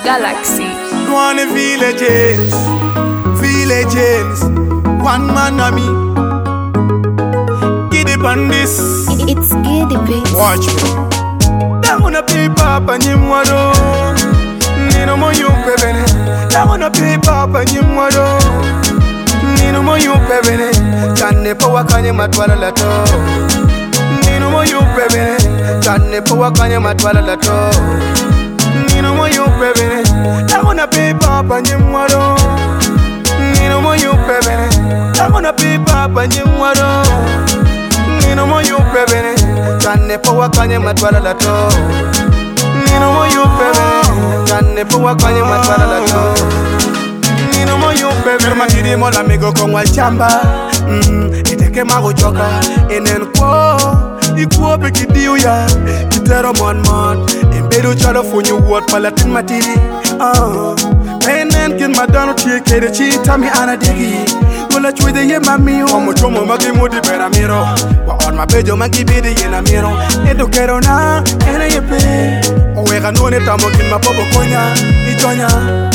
Galaxy. One villages, one man army. Giddy bandits, It's Giddy Bass. watch me. That wanna be Papa Nimwado. Nino mo you pebene. That wanna be Papa Nimwado. Nino mo you pebene. Kane pa wakanye matwala lato. Nino mo you pebene. Kane pa wakanye matwala lato. Nino mo you pebene. That wanna be Papa Nimwado. Nino mo you pebene. That wanna be Papa Nimwado. Nino mo you pebene. Kane pa wakanye matwala lato. Nino mo you pebene. Kane pa wakanye matwala lato. Nino mo you pebene. Matidi mo la migo con wal chamba. Iteke mago choka. Enen ko. Ikuo peki diu ya. Kitero mon. Embedu chalo funyu wot palatin matidi. Penen kin madano tie kere chi tami ana digi. Wala chwede ye mami o mo chomo magi mudi bera miro. Wa on ma bejo magi bidi ye na miro. Edo kero na ene ye pe. O wega none tamo kin ma popo konya ijonya.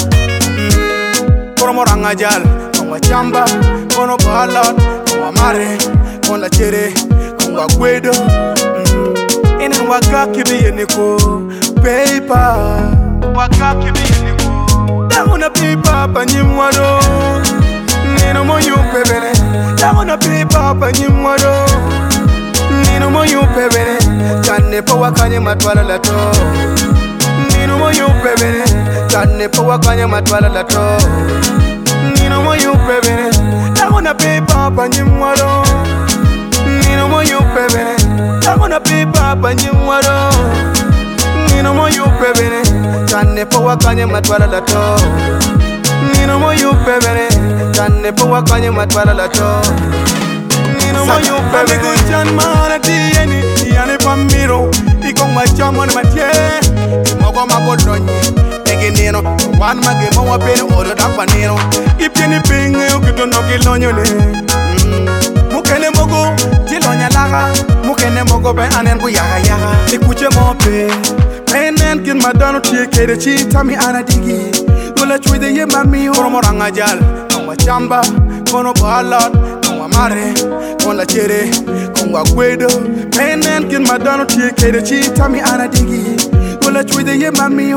Koro ranga jal, kongwa chamba, kono balot, kongwa mare, kon la chere, kongwa guedo. Ene waka kibi yeniko, paper. Waka kibi yeniko. That wanna be Papa Nimwado. Nino mo you pebene. That wanna be Papa Nimwado. Nino mo you pebene. Kane pa wakanye matwala lato. Nino mo you pebene. Kane pa wakanye matwala lato. Nino mo you pebene. That wanna be Papa Nimwado. Nino mo you pebene. That wanna be Papa Nimwado. Nino mo you pebene. Kane pa wakanye matwala lato. Nino mo you pebene. Kane pa wakanye matwala lato. Nino mo you pebene. Amigo chan mana tieni. Yane pamiro. Iko machamo ni matie. Imogo mabodonye. Nino one mage mo wapeni oro dapanino. Ipini pinge ukitono kilonyo ne. Mukene mogo tilonya laga. Mukene mogo be anen bu yaga. Ikuche mo pe. Penen kin madano tie kere chi tami ana digi. Wala chwede ye mami o mo ranga jal. Kongwa chamba, kono balot, kongwa mare, kon la chere, kongwa guedo. Penen kin madano tie kere chi tami ana digi. Wala chwede ye mami o.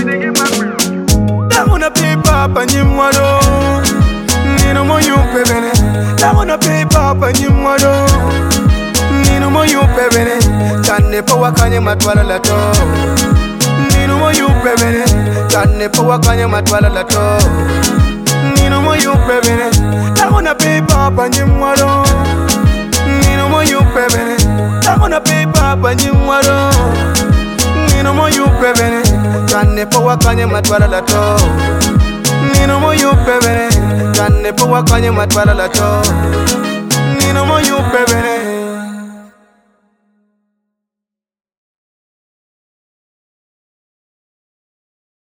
That wanna be Papa Nimwado. Nino mo you pebene. That wanna be Papa Nimwado. Nino mo you pebene. Kane pa wakanye matwala lato. Nino mo you pebene. Kane pa wakanye matwala lato. Nino mo you pebene. That wanna be Papa Nimwado. Nino mo you pebene. That wanna be Papa Nimwado. Nino mo you pebene. Kane pa wakanye matwala lato. Nino mo you pebene. Kane pa wakanye matwala lato. Nino mo you pebene.